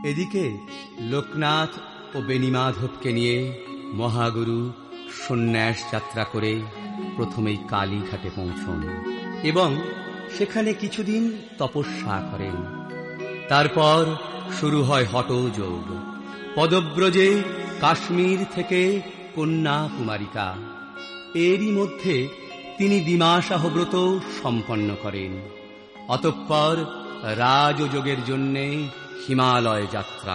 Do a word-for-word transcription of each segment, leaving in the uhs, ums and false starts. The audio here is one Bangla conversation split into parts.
এদিকে লোকনাথ ও বেণীমাধবকে নিয়ে মহাগুরু সন্ন্যাস যাত্রা করে প্রথমেই কালীঘাটে পৌঁছন এবং সেখানে কিছুদিন তপস্যা করেন। তারপর শুরু হয় হঠযোগ। পদব্রজে কাশ্মীর থেকে কন্যাকুমারিকা, এরই মধ্যে তিনি দিমাসাহ ব্রত সম্পন্ন করেন। অতঃপর রাজযোগের জন্যে হিমালয় যাত্রা।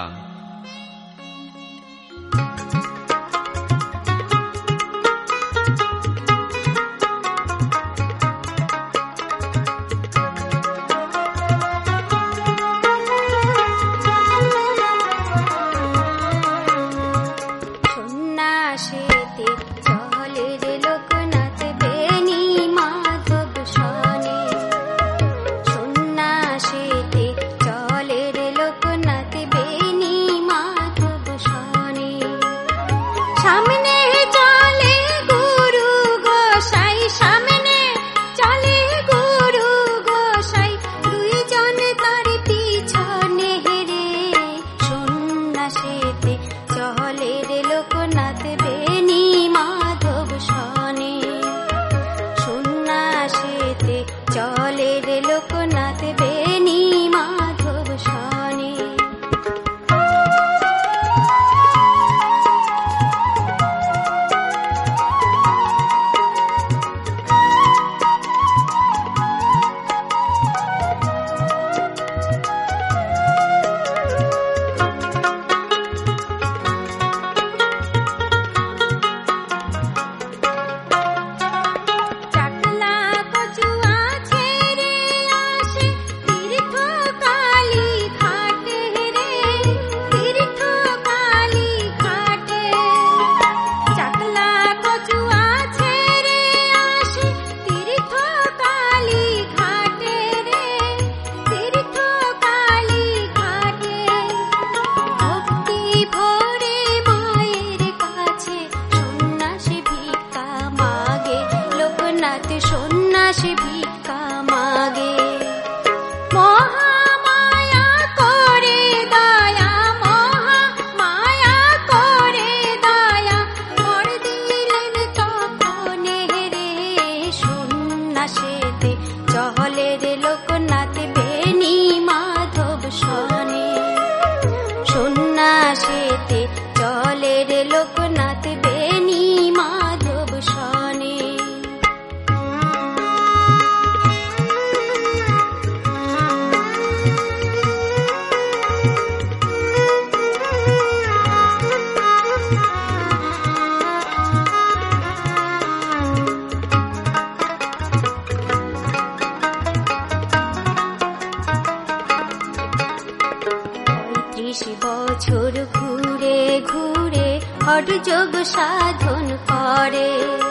হঠযোগ সাধন করে,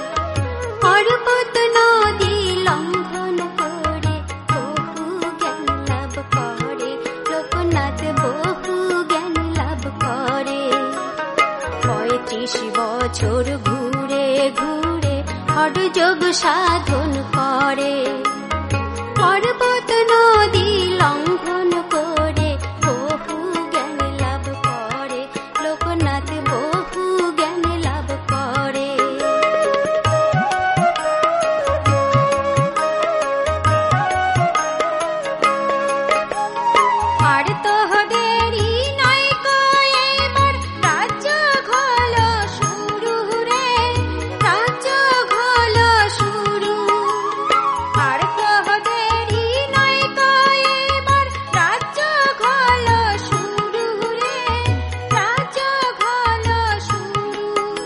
পর্বত নদী লঙ্ঘন করে বহু জ্ঞান লাভ করে। লোকনাথ বহু জ্ঞান লাভ করে। পঁয়ত্রিশ বছর ঘুরে ঘুরে হঠযোগ সাধন করে, পর্বত নদী লঙ্ঘন করে বহু জ্ঞান লাভ করে। লোকনাথ বহু জ্ঞান লাভ করে। আর তো দেরি নয় গো, এবার রাজ্য হলো শুরু রে, রাজ্য হলো শুরু। আর তো দেরি নয় গো, এবার রাজ্য হলো শুরু রে, রাজ্য হলো শুরু।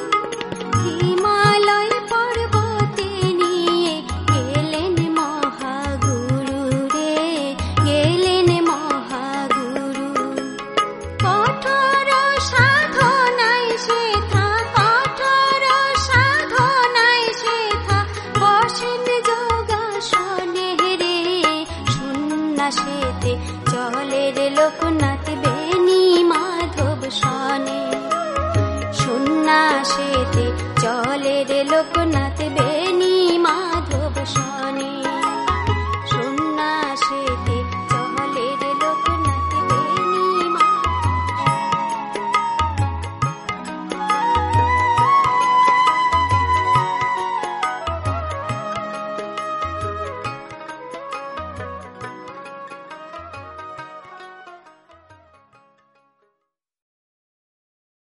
হিমালয় পর্বতে নিয়ে গেলেন মহাগুরু রে, গেলেন মহাগুরু। কঠোর সাধনায় সেথা, কঠোর সাধনায় সেথা বসেন যোগাসনে রে। সন্ন্যাসেতে চলে রে লোকনাথ বেণী মাধব সনে, সন্ন্যাসেতে চলে রে লোকনাথ বেণী